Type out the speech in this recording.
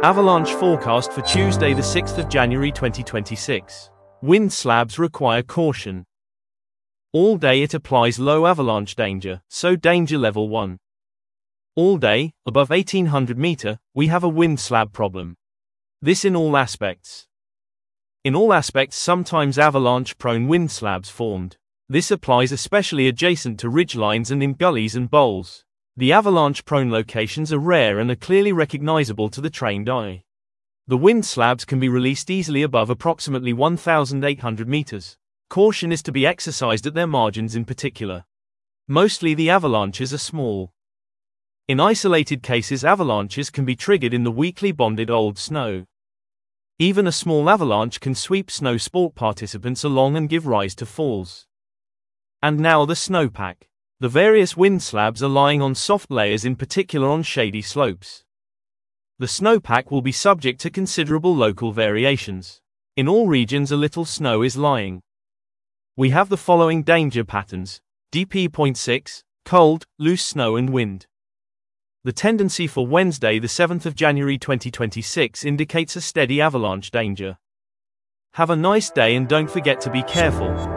Avalanche forecast for Tuesday the 6th of January 2026. Wind slabs require caution. All day it applies low avalanche danger, so danger level 1. All day, above 1800 meter, we have a wind slab problem. This in all aspects. In all aspects, sometimes avalanche-prone wind slabs formed. This applies especially adjacent to ridgelines and in gullies and bowls. The avalanche-prone locations are rare and are clearly recognizable to the trained eye. The wind slabs can be released easily above approximately 1,800 meters. Caution is to be exercised at their margins in particular. Mostly the avalanches are small. In isolated cases, avalanches can be triggered in the weakly bonded old snow. Even a small avalanche can sweep snow sport participants along and give rise to falls. And now the snowpack. The various wind slabs are lying on soft layers, in particular on shady slopes. The snowpack will be subject to considerable local variations. In all regions a little snow is lying. We have the following danger patterns: DP.6, cold, loose snow and wind. The tendency for Wednesday the 7th of January 2026 indicates a steady avalanche danger. Have a nice day and don't forget to be careful.